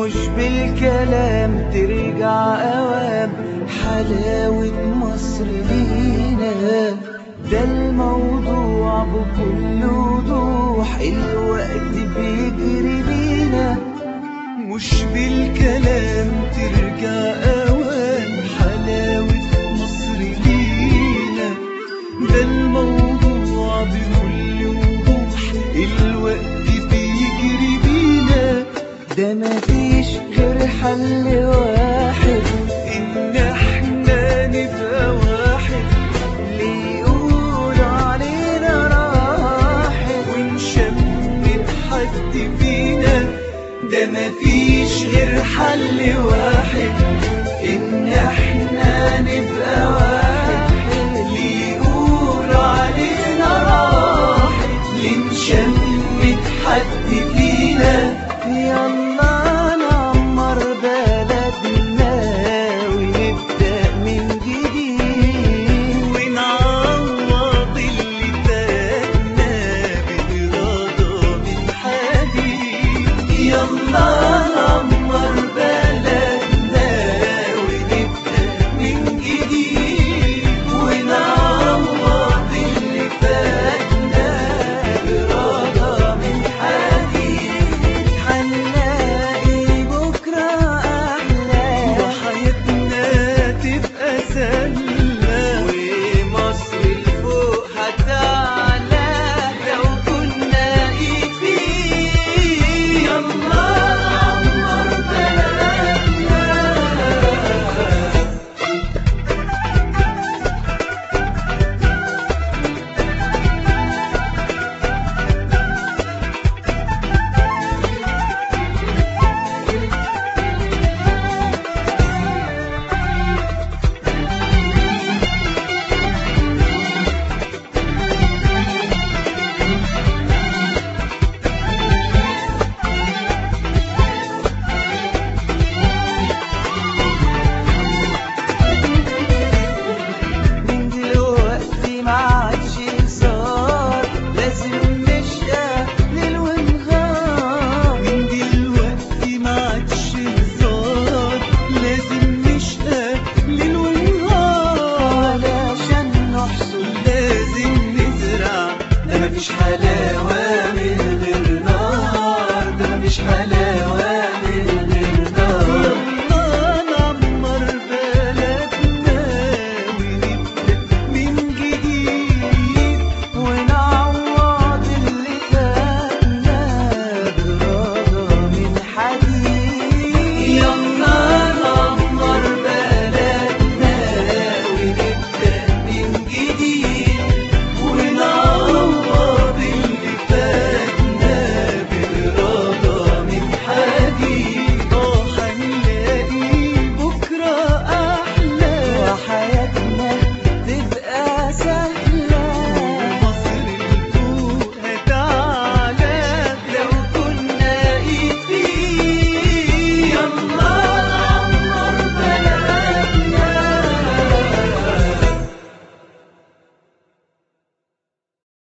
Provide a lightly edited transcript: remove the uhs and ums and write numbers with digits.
مش بالكلام ترجع أوام حلاوة مصر لينا. ده الموضوع بكل وضوح، الوقت بيجري بينا. مش بالكلام ترجع أوام حلاوة مصر لينا. ده الموضوع بكل وضوح، الوقت بيجري بينا. ده مفيش غير حل واحد، إن احنا نبقى واحد. اللي يقول علينا راحت ونشمت حد فينا. ده مفيش غير حل واحد، إن احنا نبقى واحد. اللي يقول علينا راحت لنشمت حد فينا. يلا نعمر بلدنا ونبدأ من جديد، ونعوض اللي فاتنا بإرادة من حديد. يلا نعمر بلدنا ونبدأ من جديد، ونعوض اللي فاتنا بإرادة من حديد. هنلاقي بكرة أحلى، وحياتنا تبقى سهلة، ومصر لفوق هتعلى لو كنا إيد في إيد. يلا نعمر بلدنا. من دلوقتي ما عادش هزار، لازم نشقى ليل ونهار. من دلوقتي ما عادش هزار، لازم نشقى ليل ونهار. علشان نحصل لازم نزرع، ده مفيش حلاوة من غير نار. ده مفيش حلاوة